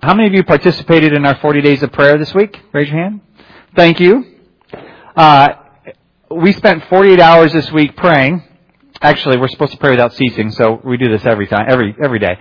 How many of you participated in our 40 days of prayer this week? Raise your hand. Thank you. We spent 48 hours this week praying. Actually, we're supposed to pray without ceasing, so we do this every day.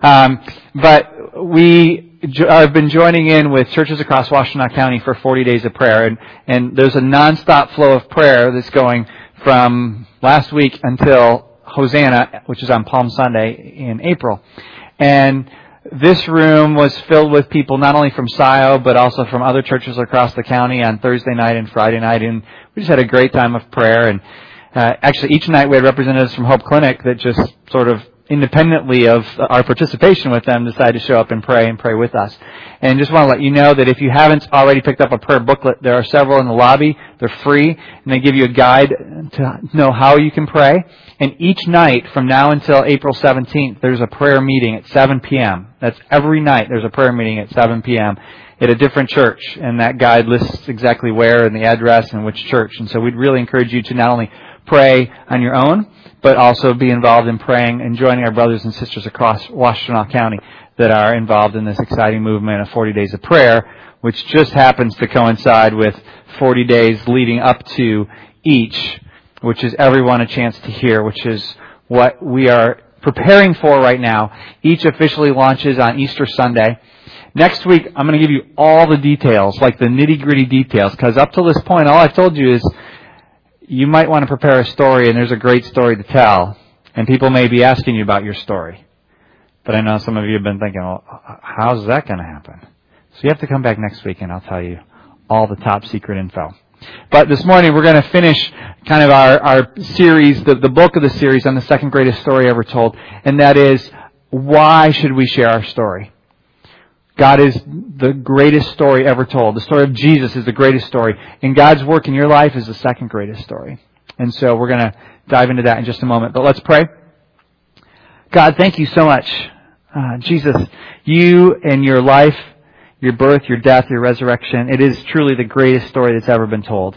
But we have been joining in with churches across Washtenaw County for 40 days of prayer, and there's a nonstop flow of prayer that's going from last week until Hosanna, which is on Palm Sunday in April. And this room was filled with people not only from SIO, but also from other churches across the county on Thursday night and Friday night, and we just had a great time of prayer. And actually, each night we had representatives from Hope Clinic that just sort of independently of our participation with them decided to show up and pray with us. And just want to let you know that if you haven't already picked up a prayer booklet, there are several in the lobby. They're free, and they give you a guide to know how you can pray. And each night from now until April 17th, there's a prayer meeting at 7 p.m. That's every night there's a prayer meeting at 7 p.m. at a different church. And that guide lists exactly where and the address and which church. And so we'd really encourage you to not only pray on your own, but also be involved in praying and joining our brothers and sisters across Washtenaw County that are involved in this exciting movement of 40 days of prayer, which just happens to coincide with 40 days leading up to each, which is everyone a chance to hear, which is what we are preparing for right now. Each officially launches on Easter Sunday. Next week, I'm going to give you all the details, like the nitty-gritty details, because up to this point, all I've told you is you might want to prepare a story, and there's a great story to tell, and people may be asking you about your story. But I know some of you have been thinking, well, how's that going to happen? So you have to come back next week, and I'll tell you all the top secret info. But this morning, we're going to finish kind of our series, the bulk of the series on the second greatest story ever told, and that is, why should we share our story? God is the greatest story ever told. The story of Jesus is the greatest story. And God's work in your life is the second greatest story. And so we're going to dive into that in just a moment. But let's pray. God, thank you so much. Jesus, you and your life, your birth, your death, your resurrection, it is truly the greatest story that's ever been told.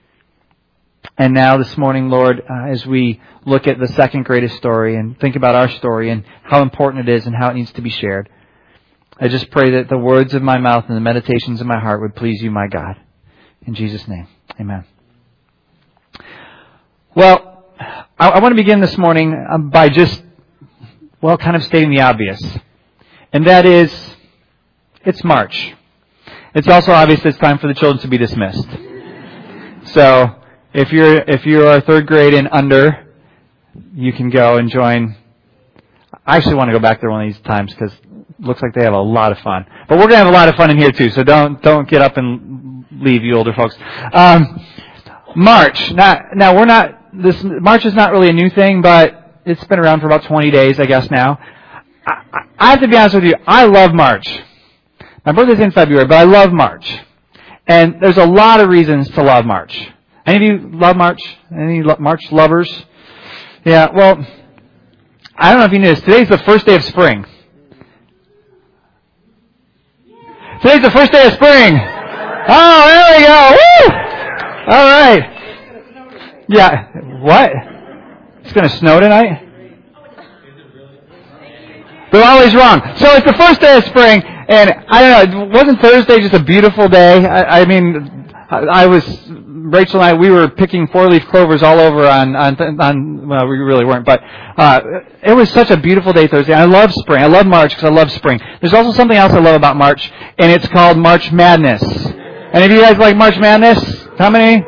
And now this morning, Lord, as we look at the second greatest story and think about our story and how important it is and how it needs to be shared, I just pray that the words of my mouth and the meditations of my heart would please you, my God. In Jesus' name, amen. Well, I want to begin this morning by just, kind of stating the obvious. And that is, it's March. It's also obvious it's time for the children to be dismissed. So, if you're third grade and under, you can go and join. I actually want to go back there one of these times because looks like they have a lot of fun. But we're going to have a lot of fun in here too, so don't get up and leave, you older folks. March. March is not really a new thing, but it's been around for about 20 days, I guess now. I have to be honest with you, I love March. My birthday's in February, but I love March. And there's a lot of reasons to love March. Any of you love March? Any March lovers? Yeah, well, I don't know if you knew this. Today's the first day of spring. Today's the first day of spring. Oh, there we go. Woo! All right. Yeah. What? It's going to snow tonight? They're always wrong. So it's the first day of spring, and I don't know, wasn't Thursday just a beautiful day? Rachel and I, we were picking four-leaf clovers all over well, we really weren't, but it was such a beautiful day Thursday. I love spring. I love March because I love spring. There's also something else I love about March, and it's called March Madness. Any of you guys like March Madness? How many?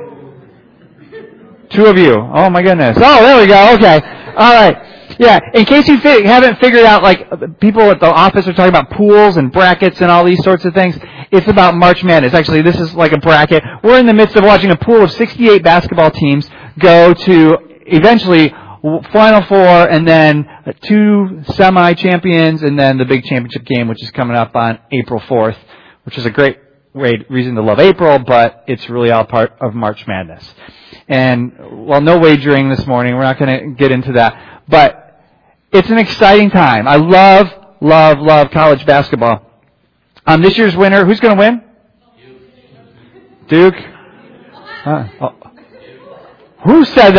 2 of you. Oh, my goodness. Oh, there we go. Okay. All right. Yeah, in case you haven't figured out, like, people at the office are talking about pools and brackets and all these sorts of things. It's about March Madness. Actually, this is like a bracket. We're in the midst of watching a pool of 68 basketball teams go to eventually Final Four and then 2 semi-champions and then the big championship game, which is coming up on April 4th, which is a great reason to love April, but it's really all part of March Madness. And, well, no wagering this morning. We're not going to get into that. But it's an exciting time. I love college basketball. This year's winner, who's going to win? Duke? Who said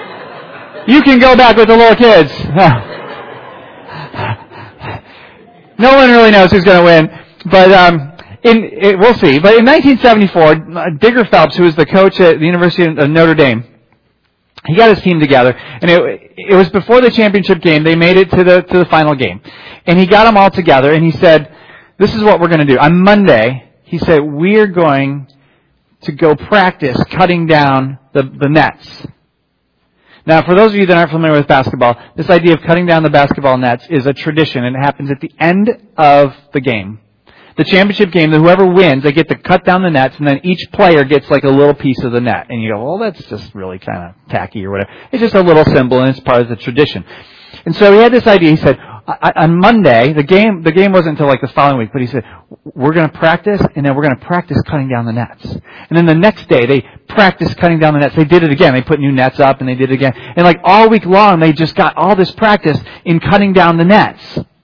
that? You can go back with the little kids. No one really knows who's going to win, but we'll see. But in 1974, Digger Phelps, who was the coach at the University of Notre Dame, he got his team together, and it was before the championship game. They made it to the final game, and he got them all together, and he said, "This is what we're going to do on Monday." He said, "We're going to go practice cutting down the nets." Now, for those of you that aren't familiar with basketball, this idea of cutting down the basketball nets is a tradition, and it happens at the end of the game. The championship game, whoever wins, they get to cut down the nets, and then each player gets like a little piece of the net. And you go, well, that's just really kind of tacky or whatever. It's just a little symbol, and it's part of the tradition. And so he had this idea. He said, on Monday, the game wasn't until like the following week, but he said, we're going to practice, and then we're going to practice cutting down the nets. And then the next day, they practiced cutting down the nets. They did it again. They put new nets up, and they did it again. And like all week long, they just got all this practice in cutting down the nets.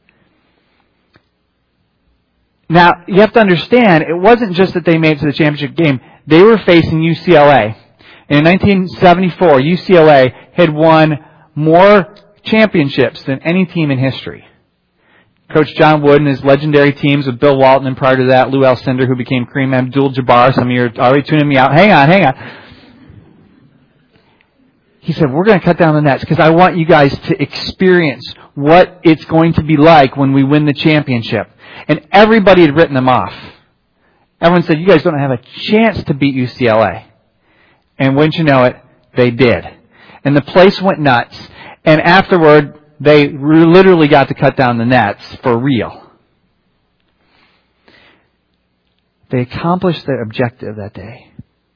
Now, you have to understand, it wasn't just that they made it to the championship game. They were facing UCLA. And in 1974, UCLA had won more championships than any team in history. Coach John Wood and his legendary teams with Bill Walton, and prior to that, Lou Alcindor, who became Kareem Abdul-Jabbar. Some of you are already tuning me out. Hang on. He said, we're going to cut down the nets because I want you guys to experience what it's going to be like when we win the championship. And everybody had written them off. Everyone said, you guys don't have a chance to beat UCLA. And wouldn't you know it, they did. And the place went nuts. And afterward, they literally got to cut down the nets for real. They accomplished their objective that day.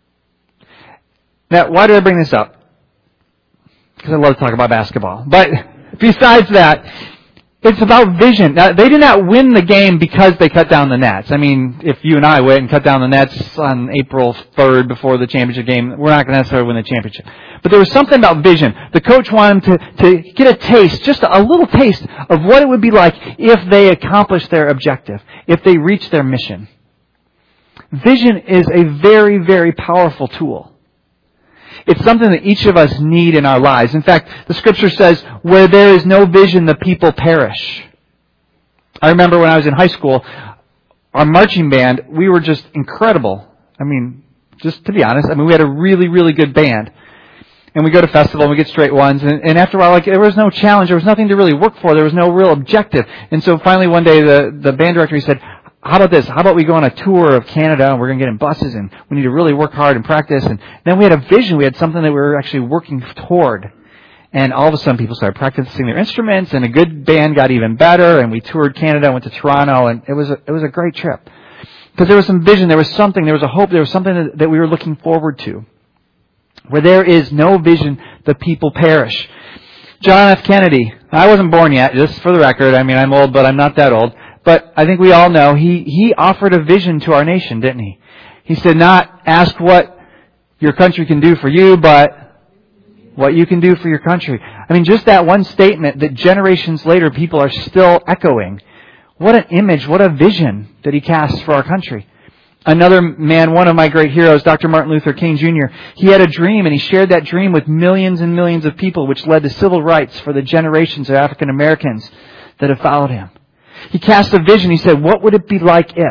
Now, why did I bring this up? Because I love to talk about basketball. But besides that, it's about vision. Now, they did not win the game because they cut down the nets. I mean, if you and I went and cut down the nets on April 3rd before the championship game, we're not going to necessarily win the championship. But there was something about vision. The coach wanted to get a taste, just a little taste of what it would be like if they accomplished their objective, if they reached their mission. Vision is a very, very powerful tool. It's something that each of us need in our lives. In fact, the Scripture says, where there is no vision, the people perish. I remember when I was in high school, our marching band, we were just incredible. I mean, just to be honest, we had a really, really good band. And we go to festival and we get straight ones. And after a while, there was no challenge. There was nothing to really work for. There was no real objective. And so finally one day, the band director said, how about this? How about we go on a tour of Canada and we're going to get in buses and we need to really work hard and practice. And then we had a vision. We had something that we were actually working toward. And all of a sudden people started practicing their instruments and a good band got even better. And we toured Canada, went to Toronto, and it was a great trip. Because there was some vision, there was something, there was a hope, there was something that we were looking forward to. Where there is no vision, the people perish. John F. Kennedy, I wasn't born yet, just for the record. I'm old, but I'm not that old. But I think we all know he offered a vision to our nation, didn't he? He said, not ask what your country can do for you, but what you can do for your country. Just that one statement that generations later people are still echoing. What an image, what a vision that he casts for our country. Another man, one of my great heroes, Dr. Martin Luther King Jr., he had a dream and he shared that dream with millions and millions of people, which led to civil rights for the generations of African Americans that have followed him. He cast a vision. He said, what would it be like if?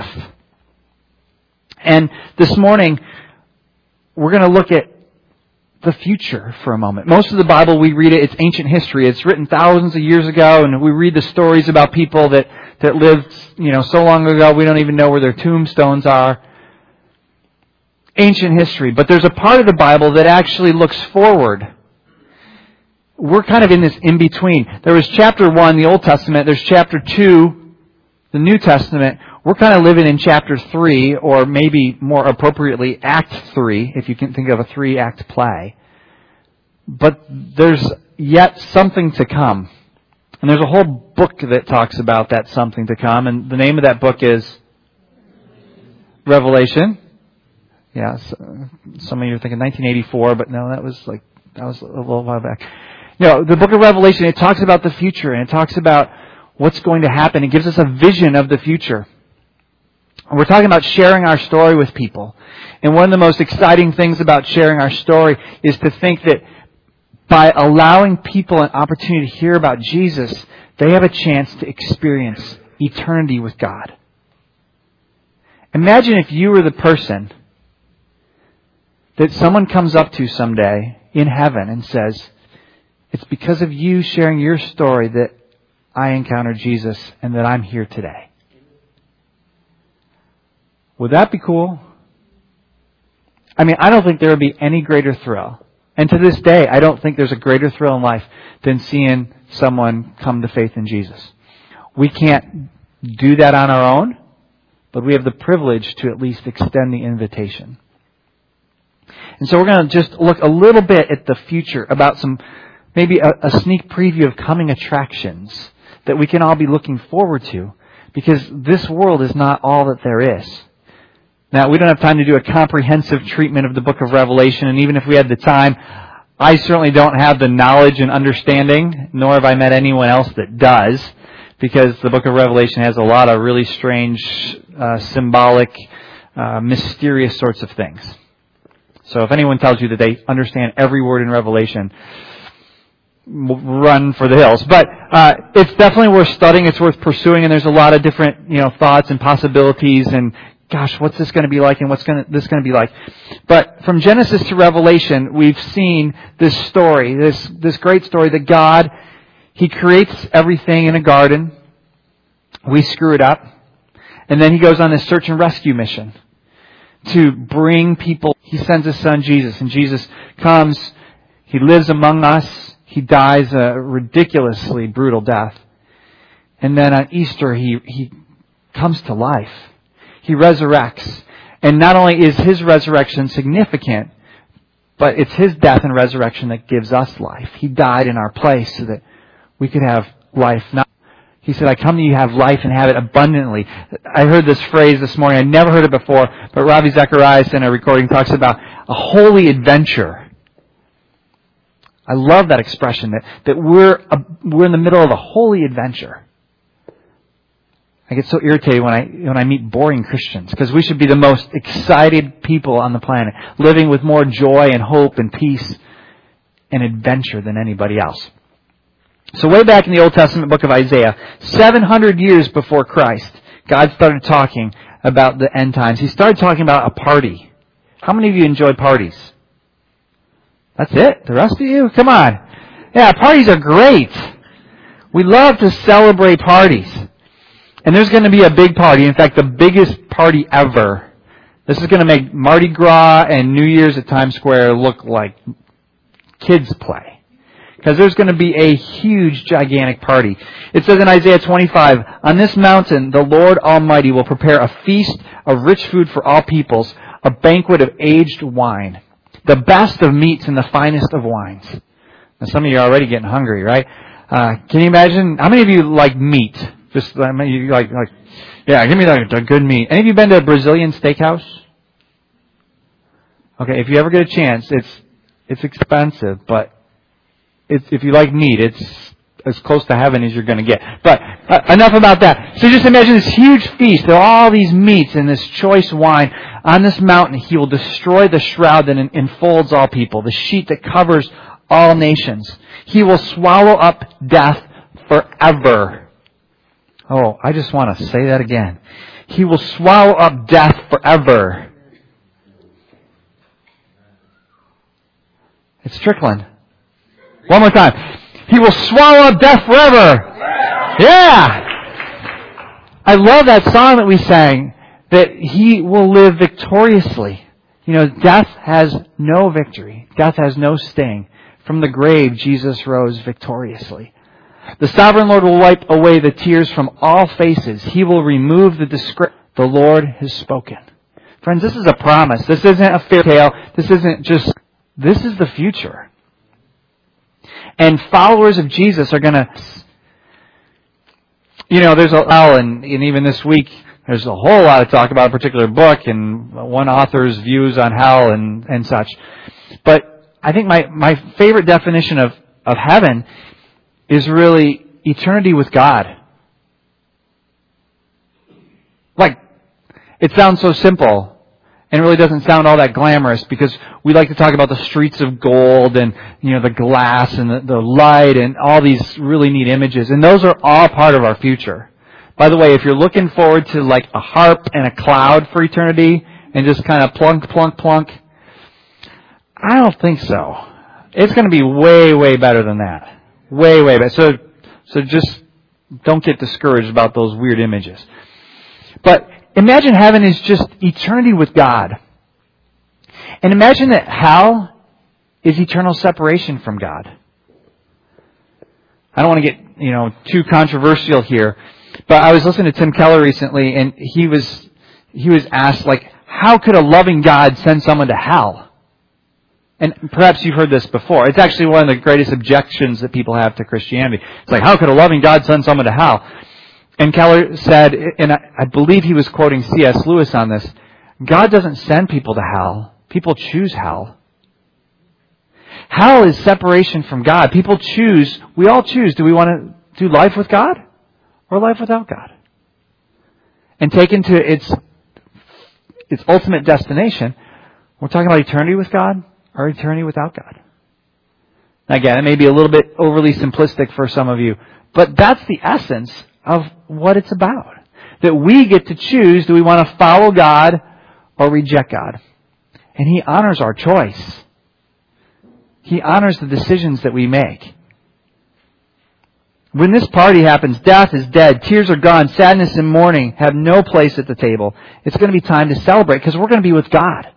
And this morning, we're going to look at the future for a moment. Most of the Bible, we read it, it's ancient history. It's written thousands of years ago, and we read the stories about people that lived, so long ago, we don't even know where their tombstones are. Ancient history. But there's a part of the Bible that actually looks forward. We're kind of in this in-between. There was chapter 1, the Old Testament. There's chapter 2, the New Testament. We're kind of living in chapter 3, or maybe more appropriately, Act 3, if you can think of a 3-act play. But there's yet something to come. And there's a whole book that talks about that something to come. And the name of that book is Revelation. Yeah, some of you are thinking 1984, but no, that was a little while back. The book of Revelation, it talks about the future, and it talks about what's going to happen. It gives us a vision of the future. And we're talking about sharing our story with people. And one of the most exciting things about sharing our story is to think that by allowing people an opportunity to hear about Jesus, they have a chance to experience eternity with God. Imagine if you were the person that someone comes up to someday in heaven and says, it's because of you sharing your story that I encountered Jesus and that I'm here today. Would that be cool? I mean, I don't think there would be any greater thrill. And to this day, I don't think there's a greater thrill in life than seeing someone come to faith in Jesus. We can't do that on our own, but we have the privilege to at least extend the invitation. And so we're going to just look a little bit at the future about maybe a sneak preview of coming attractions that we can all be looking forward to, because this world is not all that there is. Now, we don't have time to do a comprehensive treatment of the book of Revelation, and even if we had the time, I certainly don't have the knowledge and understanding, nor have I met anyone else that does, because the book of Revelation has a lot of really strange, symbolic, mysterious sorts of things. So if anyone tells you that they understand every word in Revelation, run for the hills. But it's definitely worth studying. It's worth pursuing, and there's a lot of different thoughts and possibilities. And gosh, what's this going to be like, and what's this going to be like? But from Genesis to Revelation, we've seen this story, this great story that God, He creates everything in a garden. We screw it up, and then He goes on this search and rescue mission to bring people. He sends His Son Jesus, and Jesus comes. He lives among us. He dies a ridiculously brutal death. And then on Easter, He comes to life. He resurrects. And not only is His resurrection significant, but it's His death and resurrection that gives us life. He died in our place so that we could have life. He said, I come to you have life and have it abundantly. I heard this phrase this morning. I never heard it before, but Ravi Zacharias in a recording talks about a holy adventure. I love that expression, that we're in the middle of a holy adventure. I get so irritated when I meet boring Christians, because we should be the most excited people on the planet, living with more joy and hope and peace and adventure than anybody else. So way back in the Old Testament book of Isaiah, 700 years before Christ, God started talking about the end times. He started talking about a party. How many of you enjoy parties? That's it? The rest of you? Come on. Yeah, parties are great. We love to celebrate parties. And there's going to be a big party. In fact, the biggest party ever. This is going to make Mardi Gras and New Year's at Times Square look like kids play. Because there's going to be a huge, gigantic party. It says in Isaiah 25, on this mountain the Lord Almighty will prepare a feast of rich food for all peoples, a banquet of aged wine, the best of meats and the finest of wines. Now some of you are already getting hungry, right? Can you imagine? How many of you like meat? Just you like yeah, give me a good meat. Any of you been to a Brazilian steakhouse? Okay, if you ever get a chance, it's expensive, but if you like meat, it's as close to heaven as you're going to get. But enough about that. So just imagine this huge feast. There are all these meats and this choice wine. On this mountain, He will destroy the shroud that enfolds all people, the sheet that covers all nations. He will swallow up death forever. Oh, I just want to say that again. He will swallow up death forever. It's trickling. One more time. He will swallow up death forever. Yeah! I love that song that we sang, that He will live victoriously. Death has no victory. Death has no sting. From the grave, Jesus rose victoriously. The sovereign Lord will wipe away the tears from all faces. He will remove the disgrace. The Lord has spoken. Friends, this is a promise. This isn't a fairy tale. This is the future. And followers of Jesus are going to, there's and even this week, there's a whole lot of talk about a particular book and one author's views on hell and such. But I think my favorite definition of heaven is really eternity with God. Like, it sounds so simple. And it really doesn't sound all that glamorous, because we like to talk about the streets of gold and, the glass and the light and all these really neat images. And those are all part of our future. By the way, if you're looking forward to like a harp and a cloud for eternity and just kind of plunk, plunk, plunk, I don't think so. It's going to be way, way better than that. Way, way better. So just don't get discouraged about those weird images. But imagine heaven is just eternity with God. And imagine that hell is eternal separation from God. I don't want to get, too controversial here, but I was listening to Tim Keller recently, and he was asked, like, how could a loving God send someone to hell? And perhaps you've heard this before. It's actually one of the greatest objections that people have to Christianity. It's like, how could a loving God send someone to hell? And Keller said, and I believe he was quoting C.S. Lewis on this, God doesn't send people to hell. People choose hell. Hell is separation from God. People choose, we all choose, do we want to do life with God or life without God? And taken to its ultimate destination, we're talking about eternity with God or eternity without God. Again, it may be a little bit overly simplistic for some of you, but that's the essence of what it's about. That we get to choose, do we want to follow God or reject God? And He honors our choice. He honors the decisions that we make. When this party happens, death is dead, tears are gone, sadness and mourning have no place at the table. It's going to be time to celebrate because we're going to be with God.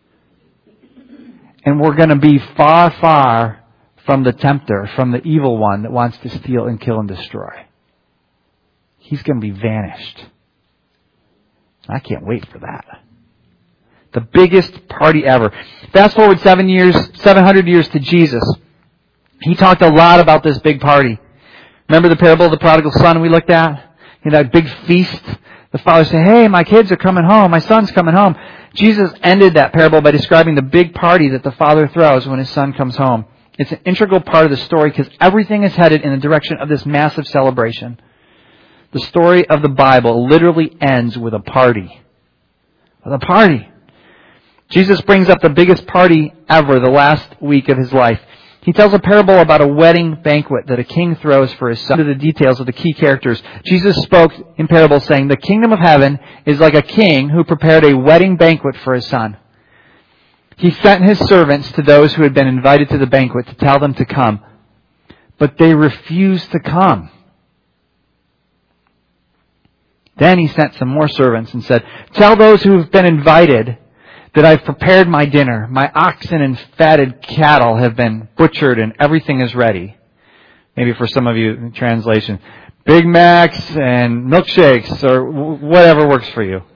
And we're going to be far, far from the tempter, from the evil one that wants to steal and kill and destroy. He's going to be vanished. I can't wait for that. The biggest party ever. Fast forward 700 years to Jesus. He talked a lot about this big party. Remember the parable of the prodigal son we looked at? That big feast. The father said, hey, my kids are coming home. My son's coming home. Jesus ended that parable by describing the big party that the father throws when his son comes home. It's an integral part of the story because everything is headed in the direction of this massive celebration. The story of the Bible literally ends with a party. With a party. Jesus brings up the biggest party ever, the last week of his life. He tells a parable about a wedding banquet that a king throws for his son. To the details of the key characters, Jesus spoke in parables saying, the kingdom of heaven is like a king who prepared a wedding banquet for his son. He sent his servants to those who had been invited to the banquet to tell them to come. But they refused to come. Then he sent some more servants and said, tell those who have been invited that I've prepared my dinner. My oxen and fatted cattle have been butchered and everything is ready. Maybe for some of you, in translation, Big Macs and milkshakes or whatever works for you.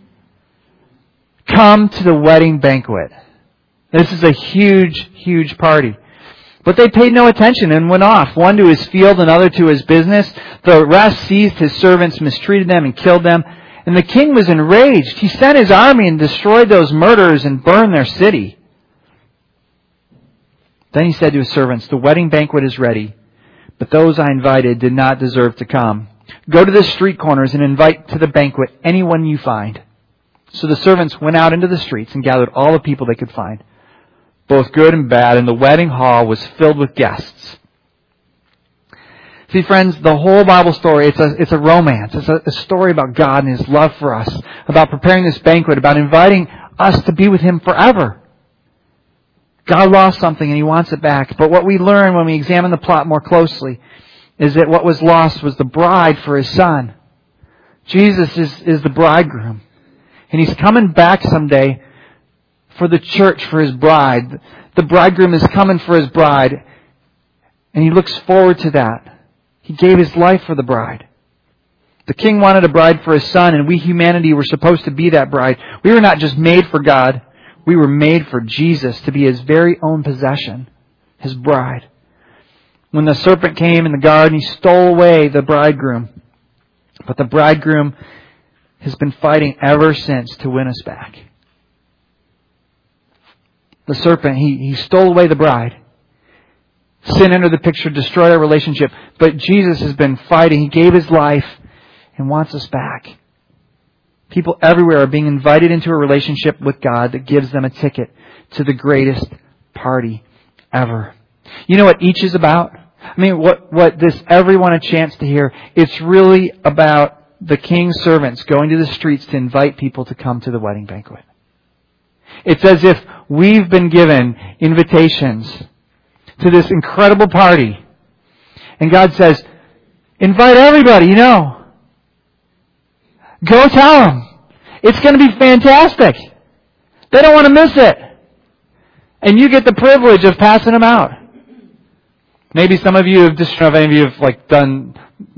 Come to the wedding banquet. This is a huge, huge party. But they paid no attention and went off, one to his field, another to his business. The rest seized his servants, mistreated them, and killed them. And the king was enraged. He sent his army and destroyed those murderers and burned their city. Then he said to his servants, the wedding banquet is ready, but those I invited did not deserve to come. Go to the street corners and invite to the banquet anyone you find. So the servants went out into the streets and gathered all the people they could find, both good and bad, and the wedding hall was filled with guests. See, friends, the whole Bible story, it's a romance. It's a story about God and His love for us, about preparing this banquet, about inviting us to be with Him forever. God lost something and He wants it back. But what we learn when we examine the plot more closely is that what was lost was the bride for His Son. Jesus is the bridegroom. And He's coming back someday for the church, for His bride. The bridegroom is coming for His bride. And He looks forward to that. He gave His life for the bride. The King wanted a bride for His Son, and we humanity were supposed to be that bride. We were not just made for God. We were made for Jesus to be His very own possession, His bride. When the serpent came in the garden, he stole away the bridegroom. But the bridegroom has been fighting ever since to win us back. The serpent, he stole away the bride. Sin entered the picture, destroyed our relationship. But Jesus has been fighting. He gave His life and wants us back. People everywhere are being invited into a relationship with God that gives them a ticket to the greatest party ever. You know what each is about? I mean, what this everyone a chance to hear. It's really about the king's servants going to the streets to invite people to come to the wedding banquet. It's as if we've been given invitations to this incredible party. And God says, invite everybody you know. Go tell them. It's going to be fantastic. They don't want to miss it. And you get the privilege of passing them out. Maybe some of you have just, if any of you have like done,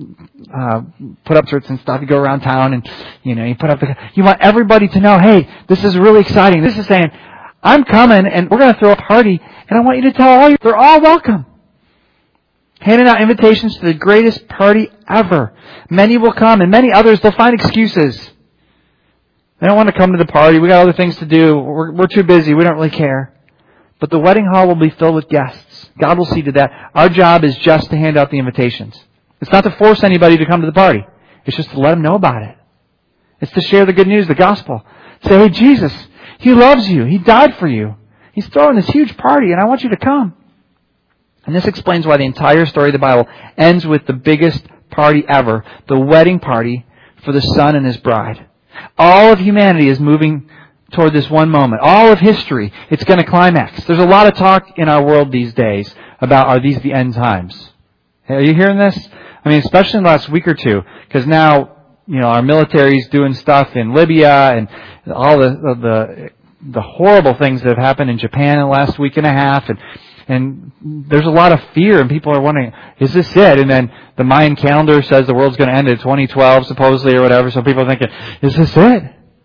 put up shirts and stuff. You go around town and, you put up you want everybody to know, hey, this is really exciting. This is saying, I'm coming and we're going to throw a party and I want you to tell all you, they're all welcome. Handing out invitations to the greatest party ever. Many will come and many others, they'll find excuses. They don't want to come to the party. We got other things to do. We're too busy. We don't really care. But the wedding hall will be filled with guests. God will see to that. Our job is just to hand out the invitations. It's not to force anybody to come to the party. It's just to let them know about it. It's to share the good news, the gospel. Say, hey, Jesus, He loves you. He died for you. He's throwing this huge party and I want you to come. And this explains why the entire story of the Bible ends with the biggest party ever, the wedding party for the Son and His bride. All of humanity is moving toward this one moment. All of history, it's going to climax. There's a lot of talk in our world these days about, are these the end times? Are you hearing this? I mean, especially in the last week or two, because now, our military's doing stuff in Libya and all the horrible things that have happened in Japan in the last week and a half, and there's a lot of fear, and people are wondering, is this it? And then the Mayan calendar says the world's going to end in 2012, supposedly, or whatever, so people are thinking, is this it?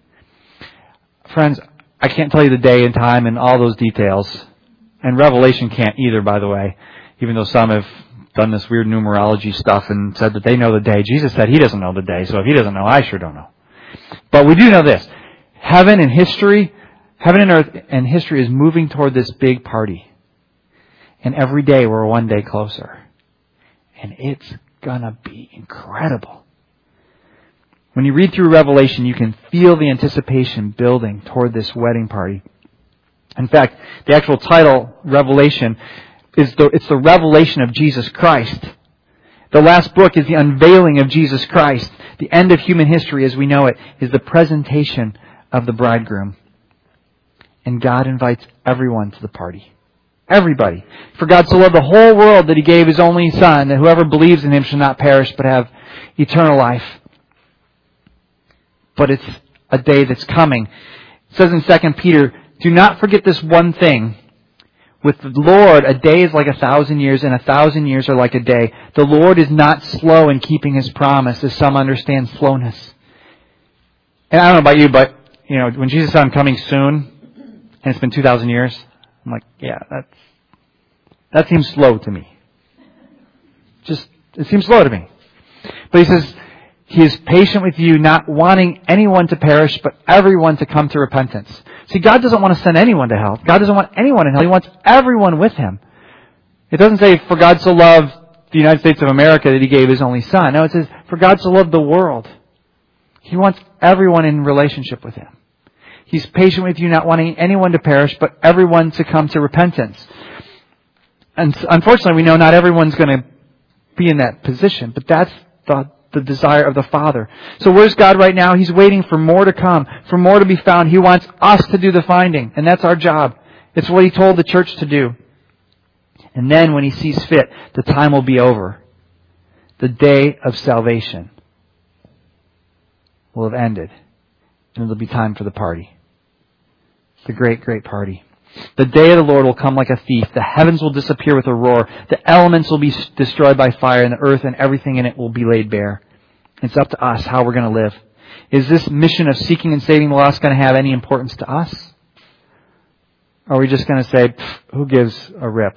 Friends, I can't tell you the day and time and all those details. And Revelation can't either, by the way, even though some have done this weird numerology stuff and said that they know the day. Jesus said He doesn't know the day, so if He doesn't know, I sure don't know. But we do know this. Heaven and earth and history is moving toward this big party. And every day we're one day closer. And it's gonna be incredible. When you read through Revelation, you can feel the anticipation building toward this wedding party. In fact, the actual title, Revelation, it's the revelation of Jesus Christ. The last book is the unveiling of Jesus Christ. The end of human history as we know it is the presentation of the bridegroom. And God invites everyone to the party. Everybody. For God so loved the whole world that He gave His only Son, that whoever believes in Him shall not perish but have eternal life. But it's a day that's coming. It says in 2 Peter, do not forget this one thing. With the Lord, a day is like 1,000 years, and 1,000 years are like a day. The Lord is not slow in keeping His promise, as some understand slowness. And I don't know about you, but, when Jesus said, I'm coming soon, and it's been 2,000 years, I'm like, yeah, that seems slow to me. It seems slow to me. But He says, He is patient with you, not wanting anyone to perish, but everyone to come to repentance. See, God doesn't want to send anyone to hell. God doesn't want anyone in hell. He wants everyone with Him. It doesn't say, for God so loved the United States of America that He gave His only Son. No, it says, for God so loved the world. He wants everyone in relationship with Him. He's patient with you, not wanting anyone to perish, but everyone to come to repentance. And unfortunately, we know not everyone's going to be in that position, but that's the desire of the Father. So where's God right now? He's waiting for more to come, for more to be found. He wants us to do the finding, and that's our job. It's what He told the church to do. And then when He sees fit, the time will be over. The day of salvation will have ended, and it'll be time for the party. The great, great party. The day of the Lord will come like a thief. The heavens will disappear with a roar. The elements will be destroyed by fire, and the earth and everything in it will be laid bare. It's up to us how we're going to live. Is this mission of seeking and saving the lost going to have any importance to us? Or are we just going to say, who gives a rip?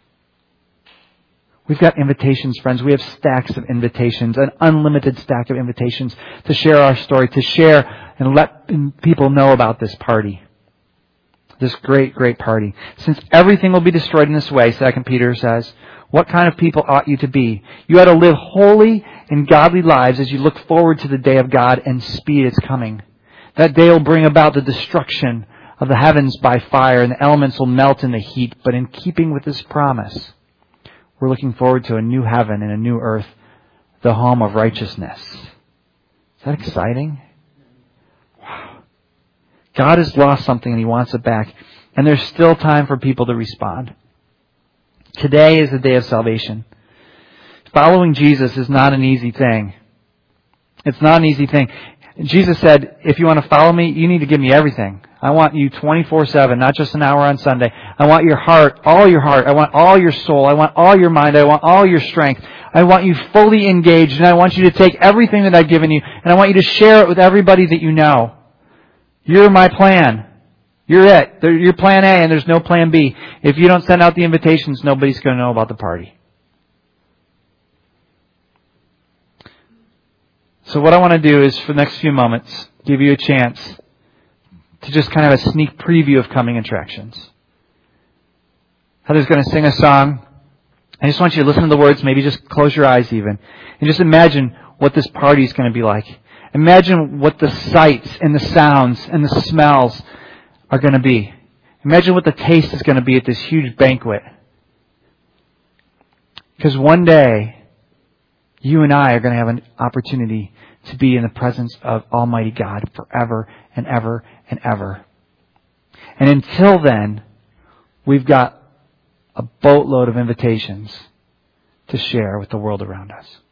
We've got invitations, friends. We have stacks of invitations, an unlimited stack of invitations to share our story, to share and let people know about this party. This great, great party. Since everything will be destroyed in this way, 2 Peter says, what kind of people ought you to be? You ought to live holy and godly lives as you look forward to the day of God and speed its coming. That day will bring about the destruction of the heavens by fire, and the elements will melt in the heat. But in keeping with this promise, we're looking forward to a new heaven and a new earth, the home of righteousness. Is that exciting? Wow. God has lost something and He wants it back. And there's still time for people to respond. Today is the day of salvation. Following Jesus is not an easy thing. It's not an easy thing. Jesus said, if you want to follow me, you need to give me everything. I want you 24/7, not just an hour on Sunday. I want your heart, all your heart. I want all your soul. I want all your mind. I want all your strength. I want you fully engaged, and I want you to take everything that I've given you, and I want you to share it with everybody that you know. You're my plan. You're it. You're plan A, and there's no plan B. If you don't send out the invitations, nobody's going to know about the party. So what I want to do is, for the next few moments, give you a chance to just kind of a sneak preview of coming attractions. Heather's going to sing a song. I just want you to listen to the words, maybe just close your eyes even, and just imagine what this party is going to be like. Imagine what the sights and the sounds and the smells are going to be. Imagine what the taste is going to be at this huge banquet. Because one day, you and I are going to have an opportunity to be in the presence of Almighty God forever and ever and ever. And until then, we've got a boatload of invitations to share with the world around us.